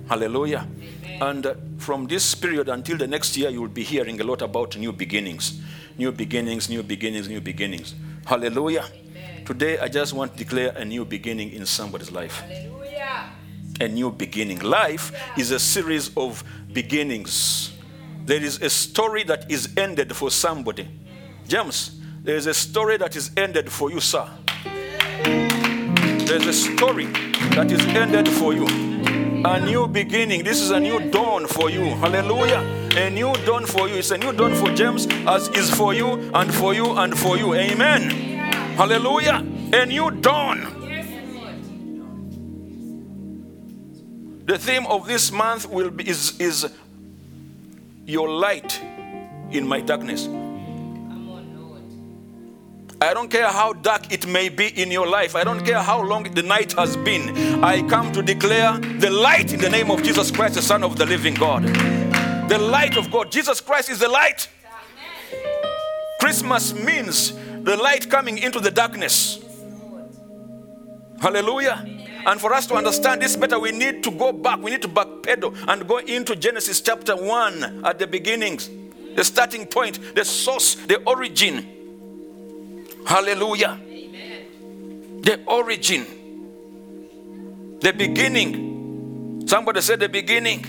Hallelujah. And from this period until the next year, you will be hearing a lot about new beginnings. New beginnings, new beginnings, new beginnings. Hallelujah. Today, I just want to declare a new beginning in somebody's life. Hallelujah. A new beginning. Life is a series of beginnings. There is a story that is ended for somebody. James, there is a story that is ended for you, sir. There is a story that is ended for you. A new beginning. This is a new dawn for you. Hallelujah. A new dawn for you. It's a new dawn for James, as is for you and for you and for you. Amen. Hallelujah. A new dawn. The theme of this month will be is your light in my darkness. I don't care how dark it may be in your life. I don't care how long the night has been. I come to declare the light in the name of Jesus Christ, the Son of the living God. The light of God. Jesus Christ is the light. Christmas means the light coming into the darkness. Hallelujah. And for us to understand this better, we need to go back. We need to backpedal and go into Genesis chapter 1 at the beginnings. The starting point, the source, the origin. Hallelujah. Amen. The origin. The beginning. Somebody said the beginning.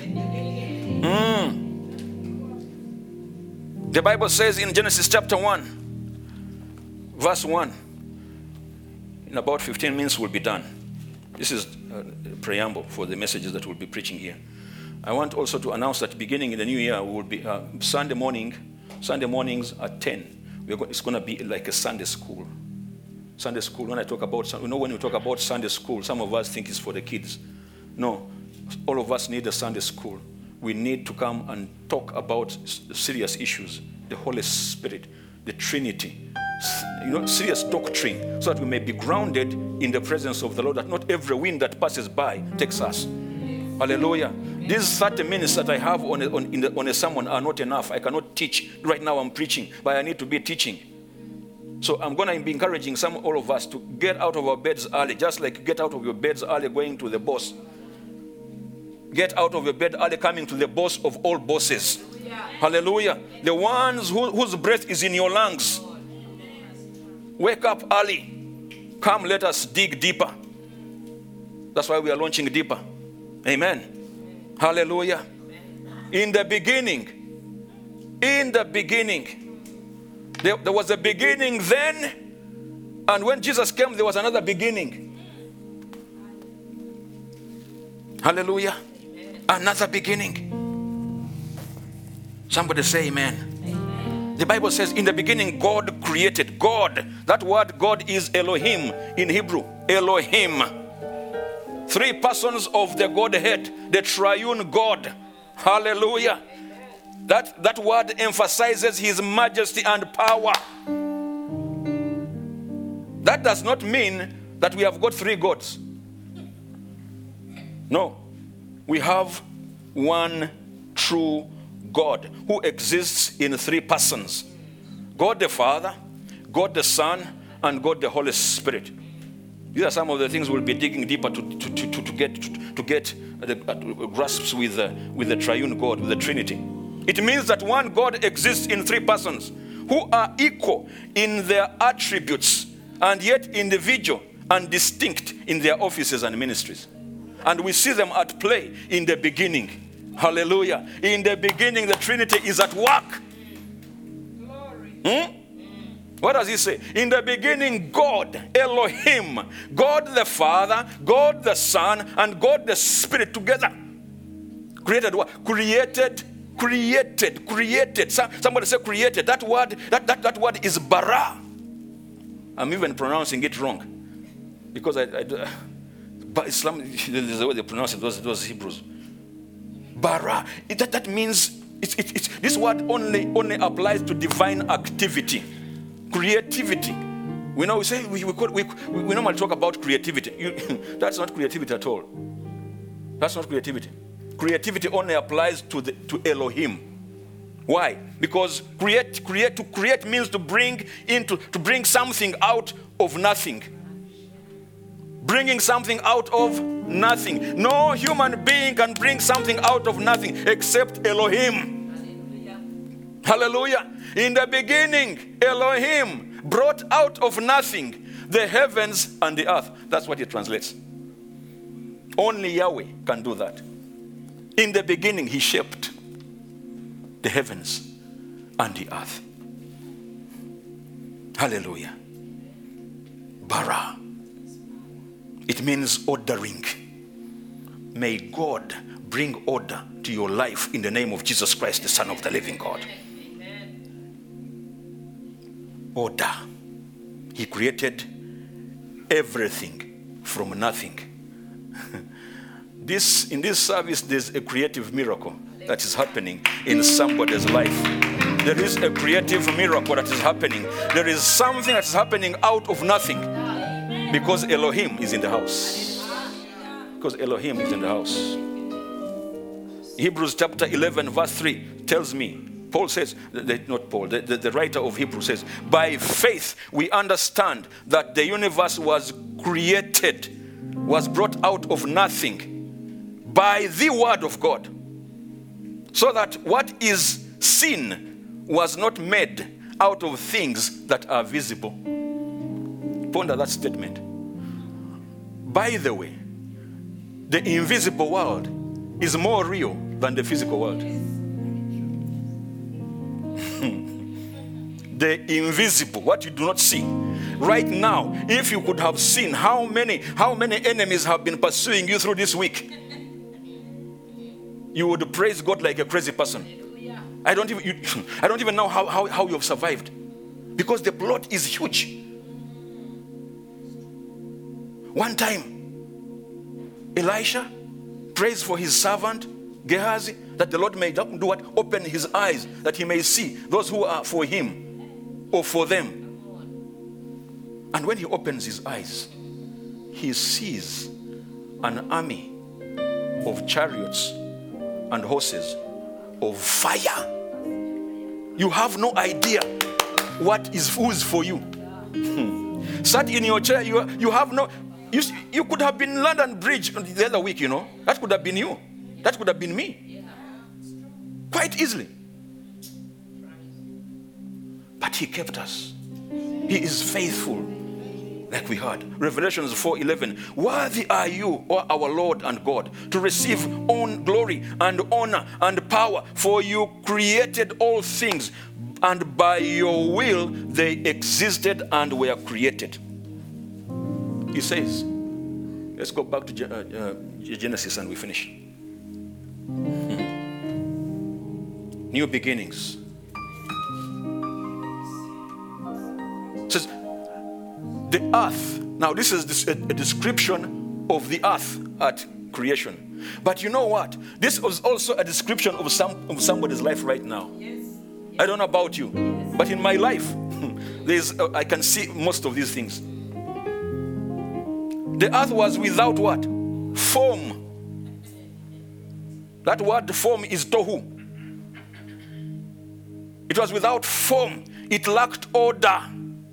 The Bible says in Genesis chapter 1, verse 1, in about 15 minutes we'll be done. This is a preamble for the messages that we'll be preaching here. I want also to announce that beginning in the new year, we will be Sunday mornings at 10. It's going to be like a Sunday school. Sunday school, when I talk about, when we talk about Sunday school, some of us think it's for the kids. No, all of us need a Sunday school. We need to come and talk about serious issues, the Holy Spirit, the Trinity, serious doctrine, so that we may be grounded in the presence of the Lord, that not every wind that passes by takes us. Hallelujah. These 30 minutes that I have on a sermon are not enough. I cannot teach. Right now I'm preaching, but I need to be teaching. So I'm going to be encouraging all of us to get out of our beds early, just like get out of your beds early going to the boss. Get out of your bed early coming to the boss of all bosses. Hallelujah. The ones whose breath is in your lungs. Wake up early. Come, let us dig deeper. That's why we are launching deeper. Amen. Hallelujah. In the beginning, there was a beginning then, and when Jesus came, there was another beginning. Hallelujah. Another beginning. Somebody say amen. The Bible says in the beginning God created. God, that word God is Elohim in Hebrew. Elohim. 3 persons of the Godhead, the triune God. Hallelujah. That word emphasizes his majesty and power. That does not mean that we have got 3 gods. No. We have one true God who exists in 3 persons. God the Father, God the Son, and God the Holy Spirit. These are some of the things we'll be digging deeper to get the grasps with the triune God, with the Trinity. It means that one God exists in 3 persons who are equal in their attributes and yet individual and distinct in their offices and ministries. And we see them at play in the beginning. Hallelujah. In the beginning, the Trinity is at work. What does he say? In the beginning, God, Elohim, God the Father, God the Son, and God the Spirit together. Created what? Created. Somebody say created. That word is bara. I'm even pronouncing it wrong. Because but Islam, there's the way they pronounce it, those Hebrews. Bara. That means this word only applies to divine activity. Creativity. We normally talk about creativity. That's not creativity at all. That's not creativity. Creativity only applies to Elohim. Why? Because to create means to bring something out of nothing. Bringing something out of nothing. No human being can bring something out of nothing except Elohim. Hallelujah. In the beginning, Elohim brought out of nothing the heavens and the earth. That's what it translates. Only Yahweh can do that. In the beginning, he shaped the heavens and the earth. Hallelujah. Bara. It means ordering. May God bring order to your life in the name of Jesus Christ, the Son of the living God. Order. He created everything from nothing. In this service, there's a creative miracle that is happening in somebody's life. There is a creative miracle that is happening. There is something that is happening out of nothing because Elohim is in the house. Because Elohim is in the house. Hebrews chapter 11 verse 3 tells me, Paul says, not Paul, the writer of Hebrews says, by faith we understand that the universe was created, was brought out of nothing by the word of God, so that what is seen was not made out of things that are visible. Ponder that statement. By the way, the invisible world is more real than the physical world. The invisible, what you do not see. Right now, if you could have seen how many enemies have been pursuing you through this week, you would praise God like a crazy person. I don't even know how you have survived, because the plot is huge. One time, Elisha prays for his servant Gehazi that the Lord may do what? Open his eyes that he may see those who are for him or for them. And when he opens his eyes, he sees an army of chariots and horses of fire. You have no idea who's for you. Sat in your chair, you have no. You could have been London Bridge the other week, That could have been you. That could have been me. Quite easily. But he kept us. He is faithful, like we heard. Revelations 4:11. Worthy are you, O our Lord and God, to receive glory and honor and power, for you created all things, and by your will they existed and were created. He says, let's go back to Genesis and we finish. New beginnings. It says, the earth. Now this is a description of the earth at creation. But you know what? This was also a description of somebody's life right now. Yes. I don't know about you, but in my life, I can see most of these things. The earth was without what? Form. That word form is tohu. It was without form. It lacked order.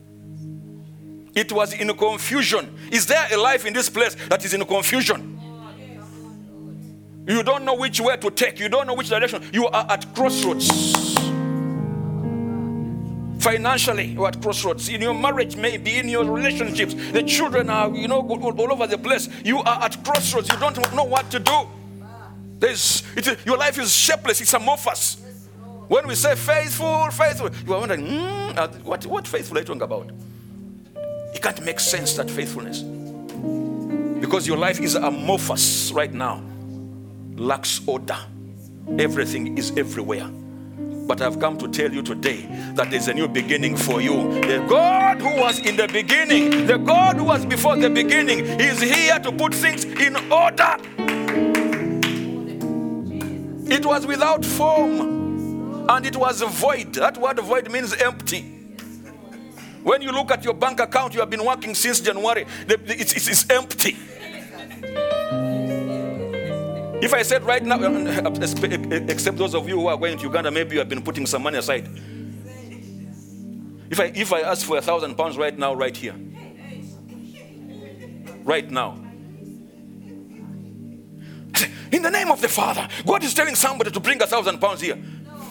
It was in confusion. Is there a life in this place that is in confusion? You don't know which way to take. You don't know which direction. You are at crossroads. Financially, you're at crossroads. In your marriage, maybe in your relationships, the children are, all over the place. You are at crossroads. You don't know what to do. Your life is shapeless. It's amorphous. When we say faithful, you are wondering, what faithful are you talking about? It can't make sense, that faithfulness. Because your life is amorphous right now. Lacks order. Everything is everywhere. But I've come to tell you today that there's a new beginning for you. The God who was in the beginning, the God who was before the beginning, is here to put things in order. It was without form and it was void. That word void means empty. When you look at your bank account, you have been working since January, it's empty. If I said right now, except those of you who are going to Uganda, maybe you have been putting some money aside. If I ask for £1,000 right now, right here, right now. In the name of the Father, God is telling somebody to bring £1,000 here.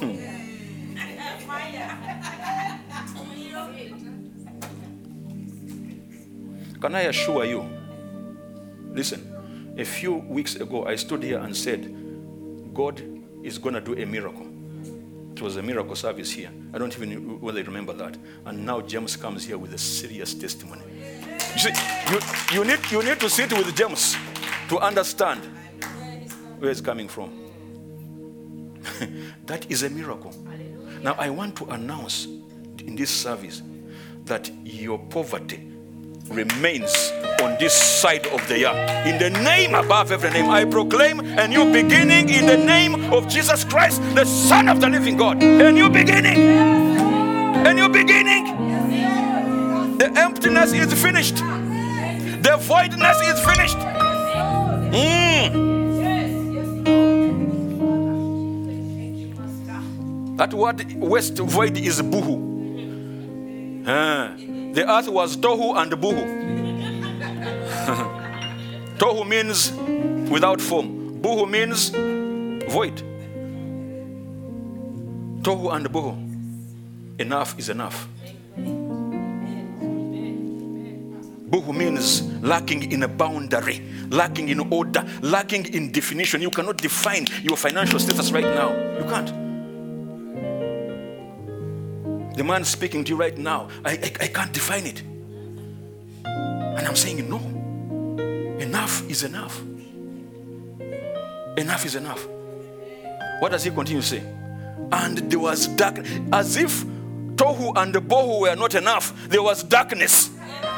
Can I assure you? Listen, a few weeks ago, I stood here and said, God is going to do a miracle. It was a miracle service here. I don't even know whether you remember that. And now James comes here with a serious testimony. You see, you need to sit with James to understand where it's coming from. That is a miracle. Now, I want to announce in this service that your poverty remains on this side of the year. In the name above every name, I proclaim a new beginning in the name of Jesus Christ, the Son of the living God. A new beginning. A new beginning. The emptiness is finished. The voidness is finished. That word west void is buhu. The earth was tohu and buhu. Tohu means without form. Buhu means void. Tohu and buhu. Enough is enough. Buhu means lacking in a boundary, lacking in order, lacking in definition. You cannot define your financial status right now. You can't. The man speaking to you right now, I can't define it. And I'm saying, no. Enough is enough. Enough is enough. What does he continue to say? And there was darkness. As if tohu and bohu were not enough, there was darkness.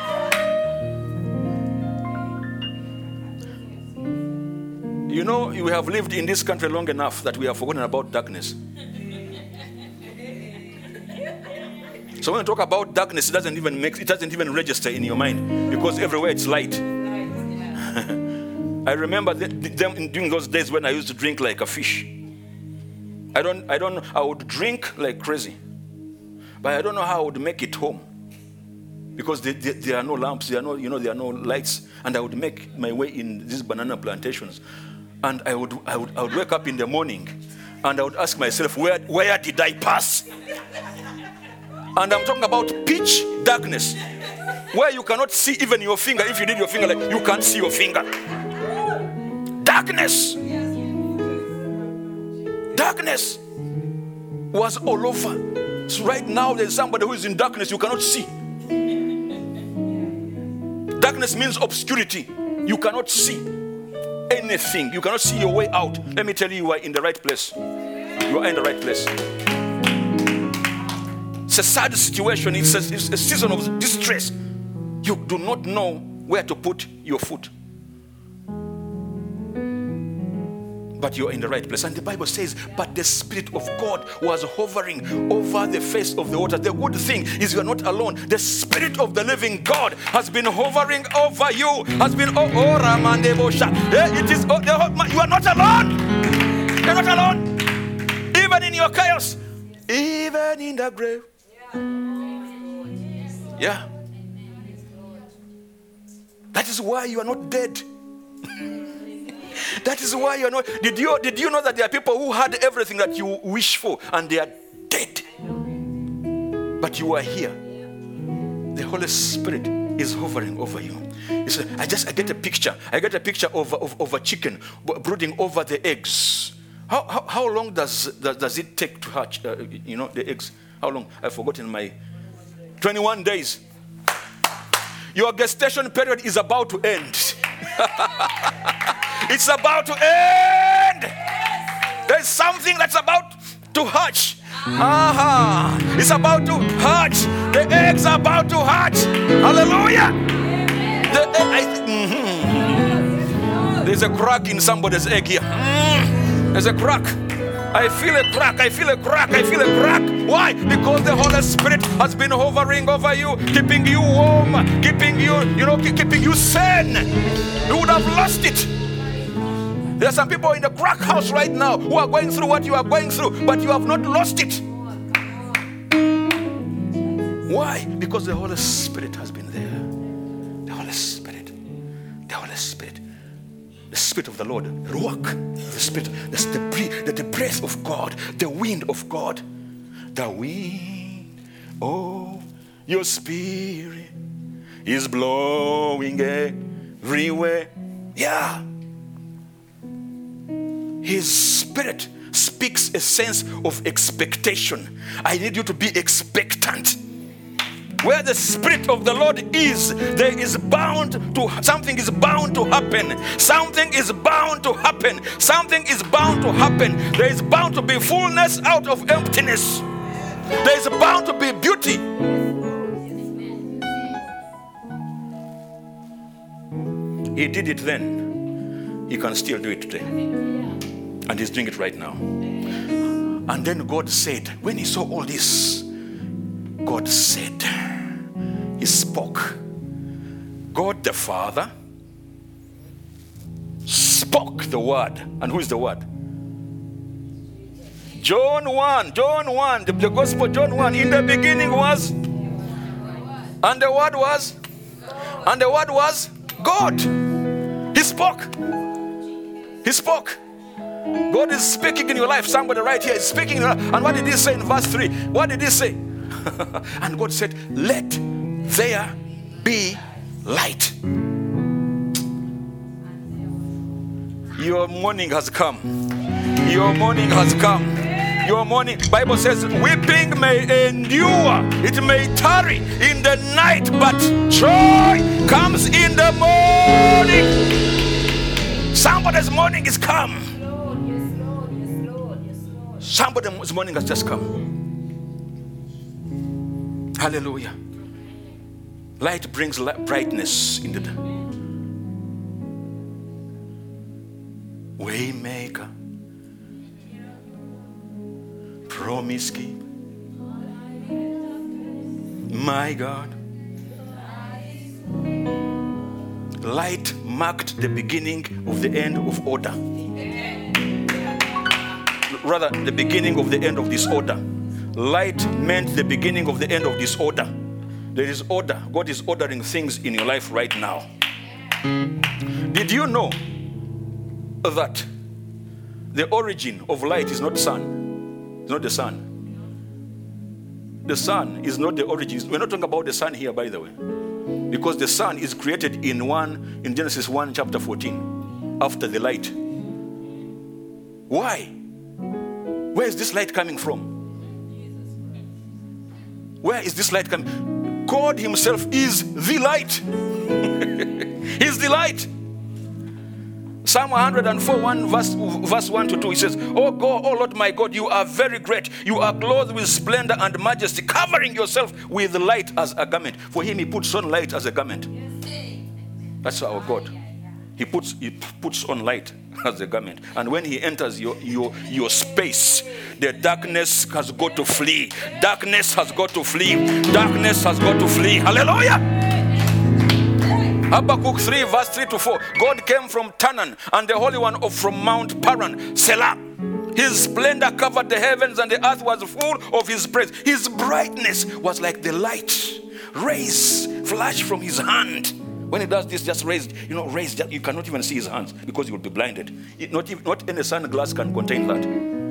You know, we have lived in this country long enough that we have forgotten about darkness. So when you talk about darkness, it doesn't even register in your mind, because everywhere it's light. I remember them during those days when I used to drink like a fish. I would drink like crazy, but I don't know how I would make it home, because there are no lamps, there are no lights, and I would make my way in these banana plantations, and I would wake up in the morning, and I would ask myself, where did I pass? And I'm talking about pitch darkness, where you cannot see even your finger. If you did your finger, like, you can't see your finger. Darkness. Darkness was all over. So right now there's somebody who is in darkness you cannot see. Darkness means obscurity. You cannot see anything. You cannot see your way out. Let me tell you, you are in the right place. You are in the right place. It's a sad situation. It's a season of distress. You do not know where to put your foot. But you're in the right place. And the Bible says, but the Spirit of God was hovering over the face of the water. The good thing is you are not alone. The Spirit of the living God has been hovering over you. Has been, it is, you are not alone. You're not alone. Even in your chaos. Even in the grave. Yeah. That is why you are not dead. That is why you are not. Did you know that there are people who had everything that you wish for and they are dead? But you are here. The Holy Spirit is hovering over you. I get a picture. I get a picture of a chicken brooding over the eggs. How long does it take to hatch? The eggs. How long? I've forgotten my 21 days. Your gestation period is about to end. It's about to end. There's something that's about to hatch. It's about to hatch. The eggs are about to hatch. Hallelujah. There's a crack in somebody's egg here. There's a crack. I feel a crack. I feel a crack. I feel a crack. Why? Because the Holy Spirit has been hovering over you, keeping you warm, keeping you sane. You would have lost it. There are some people in the crack house right now who are going through what you are going through, but you have not lost it. Why? Because the Holy Spirit has been there. The Holy Spirit. Spirit of the Lord, Ruach, the Spirit, that's the breath of God, the wind of God. The wind of your Spirit is blowing everywhere. Yeah. His Spirit speaks a sense of expectation. I need you to be expectant. Where the Spirit of the Lord is, something is bound to happen. Something is bound to happen. Something is bound to happen. There is bound to be fullness out of emptiness. There is bound to be beauty. He did it then. He can still do it today. And he's doing it right now. And then God said, when he saw all this, God said, he spoke. God the Father spoke the word. And who is the word? John 1, the Gospel John 1. In the beginning was, and the word was, and the word was God. He spoke. He spoke. God is speaking in your life. Somebody right here is speaking in your life. And what did he say in verse 3? What did he say? And God said, let there be light. Your morning has come. Your morning has come. Your morning, Bible says, weeping may endure, it may tarry in the night, but joy comes in the morning. Somebody's morning is come. Somebody's morning has just come. Hallelujah. Light brings brightness in the day. Waymaker, promise keeper, my God. Light marked the beginning of the end of order. Rather, the beginning of the end of disorder. Light meant the beginning of the end of disorder. There is order. God is ordering things in your life right now. Did you know that the origin of light is not sun? It's not the sun. The sun is not the origin. We're not talking about the sun here, by the way. Because the sun is created in Genesis 1, chapter 14, after the light. Why? Where is this light coming from? Where is this light coming? God himself is the light. He's the light. Psalm 104, verse 1 to 2, he says, Oh God, oh Lord my God, you are very great. You are clothed with splendor and majesty, covering yourself with light as a garment. For him, he puts on light as a garment. That's our God. He puts on light as a garment. And when he enters your space, the darkness has got to flee. Darkness has got to flee. Darkness has got to flee. Hallelujah. Habakkuk 3, verse 3 to 4. God came from Tannan, and the Holy One from Mount Paran, Selah. His splendor covered the heavens, and the earth was full of his praise. His brightness was like the light. Rays flash from his hand. When he does this, just raised, raised, you cannot even see his hands because you will be blinded. Not any sunglass can contain that.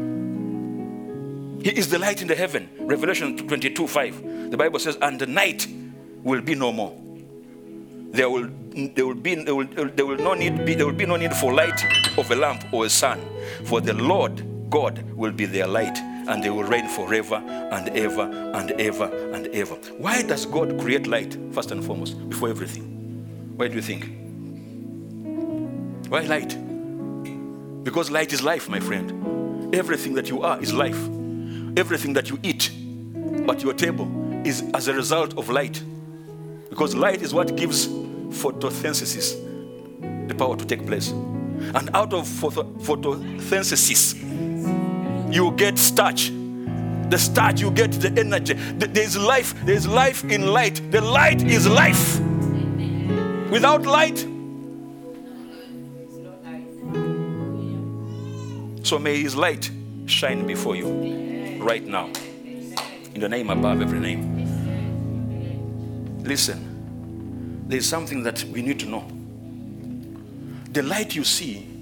He is the light in the heaven. Revelation 22:5. The Bible says, and the night will be no more. There will be no need for light of a lamp or a sun, for the Lord God will be their light, and they will reign forever and ever and ever and ever. Why does God create light first and foremost before everything? Why do you think? Why light? Because light is life, my friend. Everything that you are is life. Everything that you eat at your table is as a result of light. Because light is what gives photosynthesis the power to take place. And out of photosynthesis, you get starch. The starch, you get the energy. There is life in light. The light is life. Without light, so may his light shine before you right now, in the name above every name. Listen, there's something that we need to know. The light you see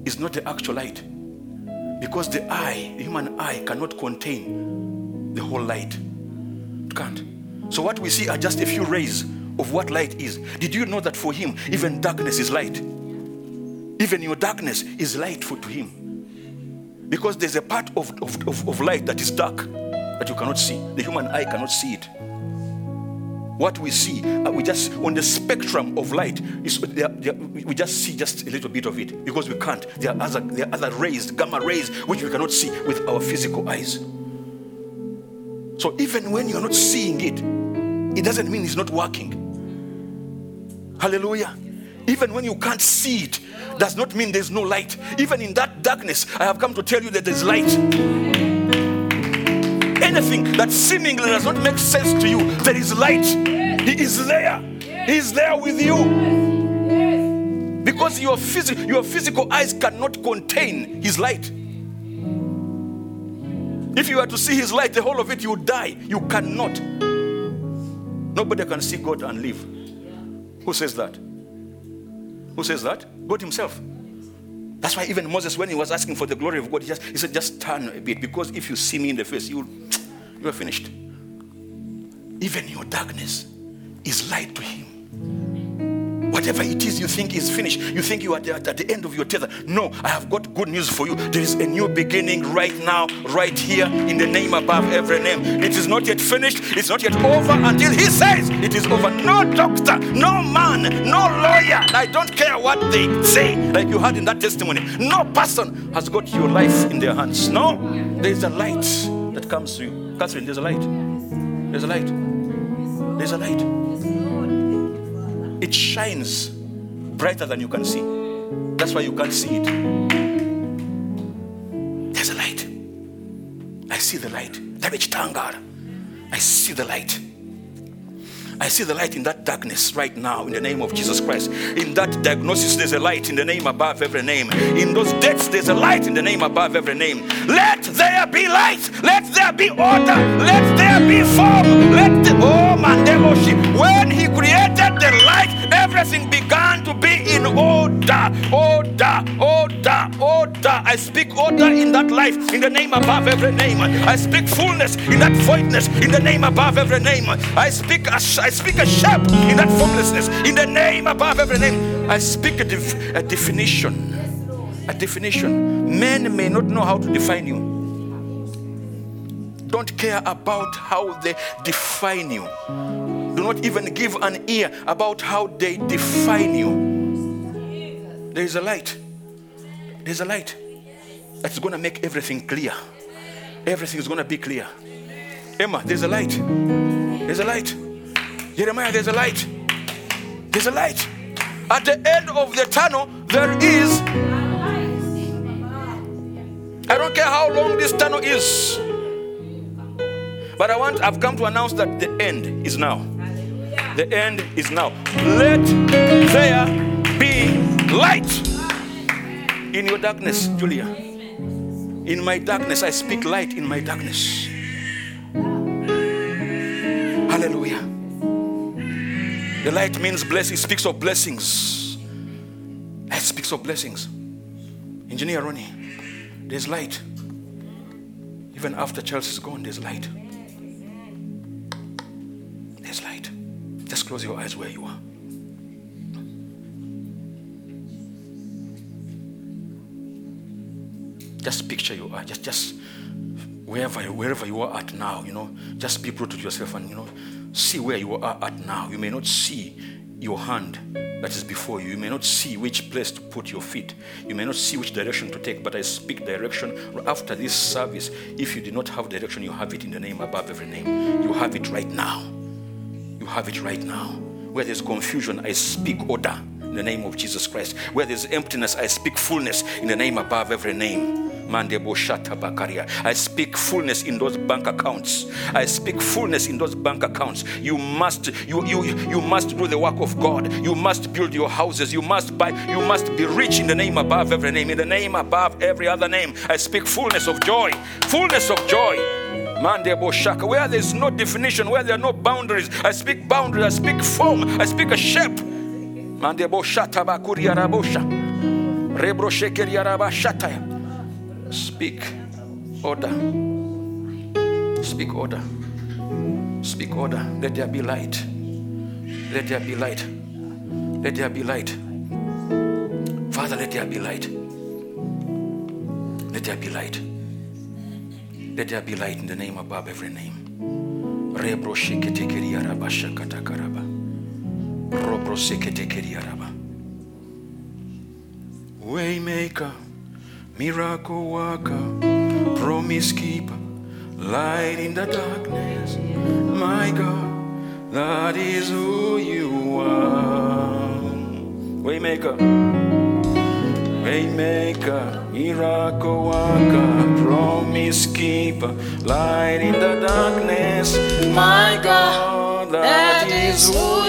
is not the actual light. Because the human eye cannot contain the whole light. It can't. So what we see are just a few rays of what light is. Did you know that for him, even darkness is light? Even your darkness is light to him. Because there's a part of light that is dark that you cannot see. The human eye cannot see it. What we see, we just, on the spectrum of light, we just see just a little bit of it because we can't. There are other rays, gamma rays, which we cannot see with our physical eyes. So even when you're not seeing it doesn't mean it's not working. Hallelujah. Even when you can't see it, does not mean there's no light. Even in that darkness, I have come to tell you that there's light. Anything that seemingly does not make sense to you, there is light. He is there. He is there with you. Because your physical eyes cannot contain his light. If you were to see his light, the whole of it, you would die. You cannot. Nobody can see God and live. Who says that? Who says that? God himself. That's why even Moses, when he was asking for the glory of God, he said, just turn a bit, because if you see me in the face, you are finished. Even your darkness is light to him. Whatever it is you think is finished, you think you are at the end of your tether. No, I have got good news for you. There is a new beginning right now, right here, in the name above every name. It is not yet finished. It's not yet over until he says it is over. No doctor, no man, no lawyer. I don't care what they say, like you had in that testimony. No person has got your life in their hands. No, there is a light that comes to you. Catherine, there's a light. There's a light. There's a light. It shines brighter than you can see. That's why you can't see it. There's a light. I see the light. I see the light. I see the light in that darkness right now in the name of Jesus Christ. In that diagnosis, there's a light in the name above every name. In those debts, there's a light in the name above every name. Let there be light. Let there be order. Let there be form. When he created the light, everything began to be in order. Order. I speak order in that life in the name above every name. I speak fullness in that voidness in the name above every name. I speak a shape in that formlessness in the name above every name. I speak a definition. A definition. Men may not know how to define you. Don't care about how they define you. Do not even give an ear about how they define you. There is a light. There's a light that's going to make everything clear. Everything is going to be clear. Emma, there's a light. There's a light. Jeremiah, there's a light. There's a light. At the end of the tunnel, there is. I don't care how long this tunnel is. But I've come to announce that the end is now. The end is now. Let there be light in your darkness, Julia. In my darkness, I speak light in my darkness. Hallelujah. The light means blessing. It speaks of blessings. It speaks of blessings. Engineer Ronnie, there's light. Even after Charles is gone, there's light. There's light. Just close your eyes where you are. Just picture you are. Just wherever you are at now, just be brutal to yourself and, see where you are at now. You may not see your hand that is before you. You may not see which place to put your feet. You may not see which direction to take, but I speak direction. After this service, if you do not have direction, you have it in the name above every name. You have it right now. You have it right now. Where there's confusion, I speak order in the name of Jesus Christ. Where there's emptiness, I speak fullness in the name above every name. I speak fullness in those bank accounts. I speak fullness in those bank accounts. You must do the work of God. You must build your houses. You must buy. You must be rich in the name above every name. In the name above every other name. I speak fullness of joy. Fullness of joy. Where there is no definition, where there are no boundaries, I speak boundaries. I speak form. I speak a shape. Rebro shekeriaraba shataya. Speak order. Speak order. Speak order. Let there be light. Let there be light. Let there be light. Father, let there be light. Let there be light. Let there be light in the name above every name. Rebro sheketekeriaraba shakatakaraba. Robro seketekeriaraba. Waymaker, miracle worker, promise keeper, light in the darkness. My God, that is who you are. Waymaker, waymaker, miracle worker, promise keeper, light in the darkness. My God, that is who